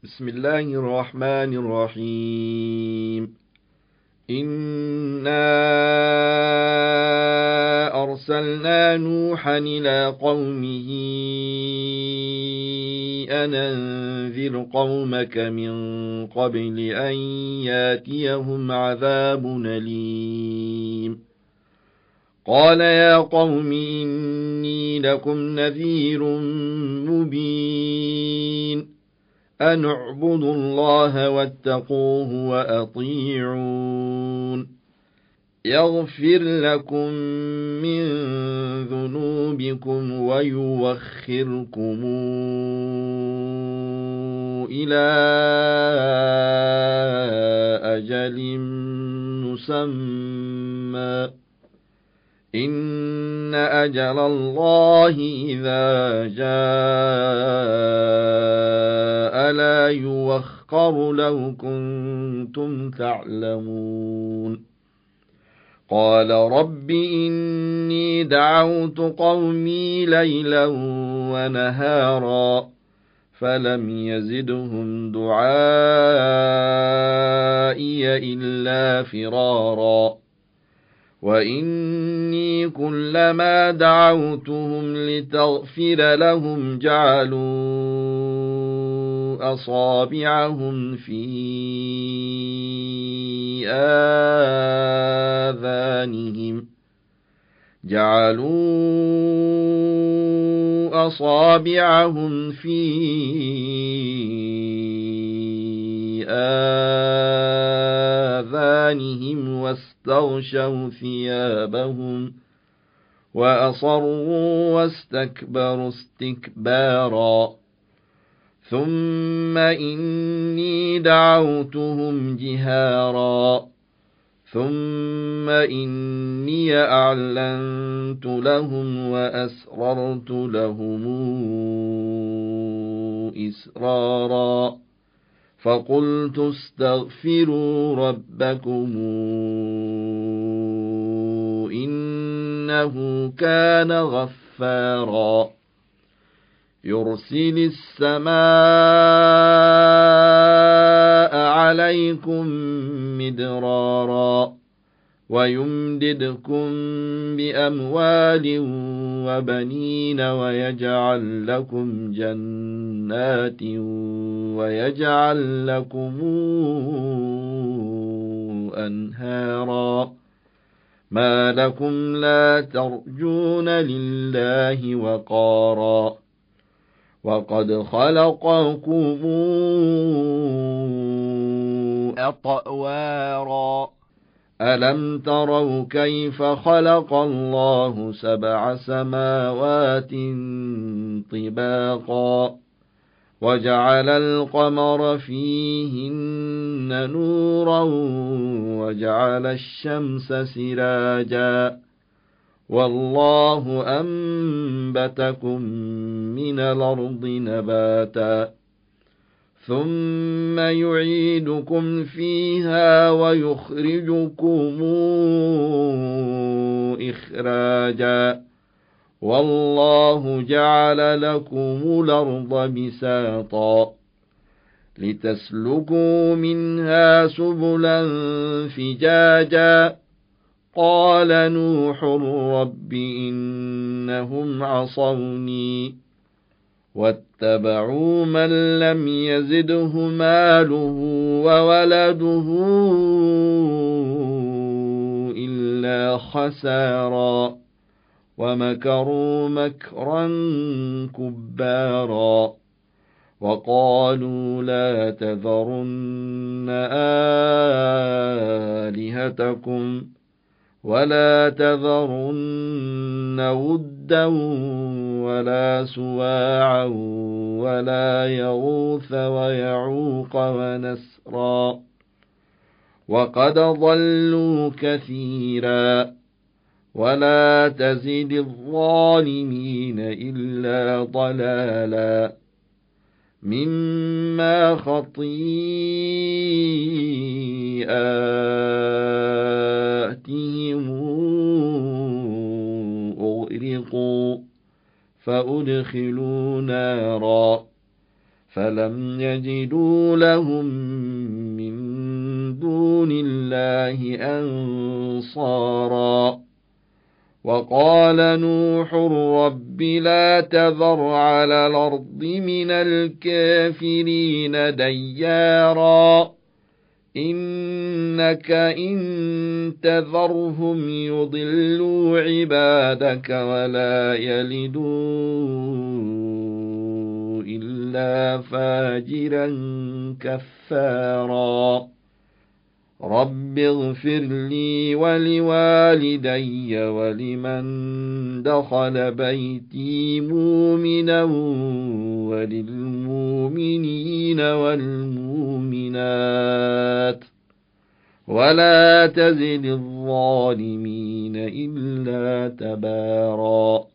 بسم الله الرحمن الرحيم. إنا أرسلنا نوحا إلى قومه أن أنذر قومك من قبل أن ياتيهم عذاب أليم. قال يا قوم إني لكم نذير مبين. أن اعبدوا الله واتقوه وأطيعون. يغفر لكم من ذنوبكم ويوخركم إلى أجل مسمى. إن أجل الله إذا جاء لا يوخر لو كنتم تعلمون. قال رب إني دعوت قومي ليلا ونهارا فلم يزدهم دعائي إلا فرارا. وإني كلما دعوتهم لتغفر لهم جعلوا أصابعهم في آذانهم واستغشوا ثيابهم وأصروا واستكبروا استكبارا. ثم إني دعوتهم جهارا ثم إني أعلنت لهم وأسررت لهم إسرارا. فقلت استغفروا ربكم إنه كان غفارا. يرسل السماء عليكم مدرارا ويمددكم بأموال وبنين ويجعل لكم جنات ويجعل لكم أنهارا. ما لكم لا ترجون لله وقارا وقد خلقكم أطوارا. ألم تروا كيف خلق الله 7 سماوات طباقا وجعل القمر فيهن نورا وجعل الشمس سراجا والله أنبتكم من الأرض نباتا ثم يعيدكم فيها ويخرجكم إخراجا والله جعل لكم الأرض بساطا لتسلكوا منها سبلا فجاجا. قال نوح رب إنهم عصوني واتبعوا من لم يزده ماله وولده إلا خسارا ومكروا مكرا كبارا. وقالوا لا تذرن آلهتكم ولا تذرن ودا ولا سواعا ولا يغوث ويعوق ونسرا وقد ضلوا كثيرا ولا تزد الظالمين إلا ضلالا. مما خطيئاتهم أغرقوا فأدخلوا نارا فلم يجدوا لهم من دون الله أنصارا وقال نوح رب لا تذر على الأرض من الكافرين ديارا إنك إن تذرهم يضلوا عبادك ولا يلدوا إلا فاجرا كفارا رب اغفر لي ولوالدي ولمن دخل بيتي مؤمنا وللمؤمنين والمؤمنات ولا تزد الظالمين إلا تبارا